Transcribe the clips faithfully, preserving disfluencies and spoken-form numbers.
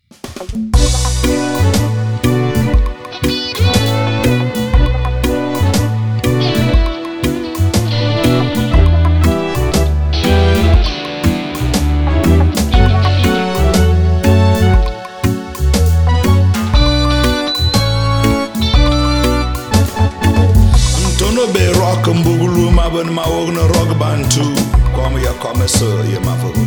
Be rock mbugulu ma ben ma wogna rock bantu comme ya comme ça ya ma fo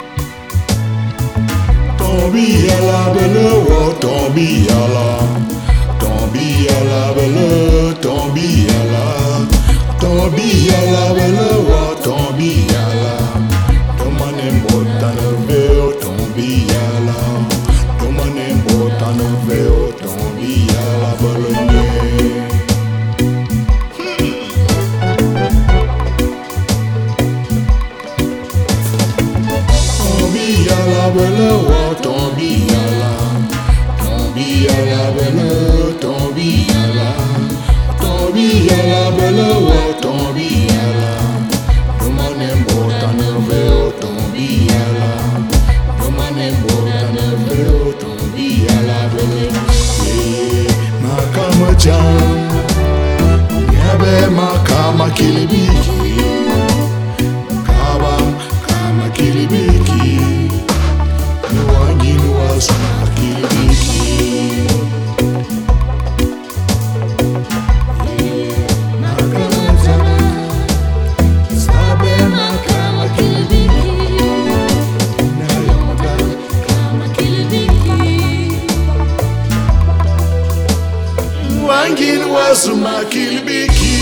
tombi ala bele wo tombi ala tombi ala bele tombi ala tombi ala bele wo tombi ala tomane mbota no veo tombi ala tomane mbota no veo tombi ala bele bele wo tombi ala tombi ala bele tombi ala tombi ala bele wo tombi ala domane mbota no veo tombi ala domane mbota no veo tombi ala bele ye makama jam yabe makama kilibiki kaba kama kilibiki wangini wasuma kilibiki sabe makama kilibiki nayonda kama kilibiki wangini wasuma kilibiki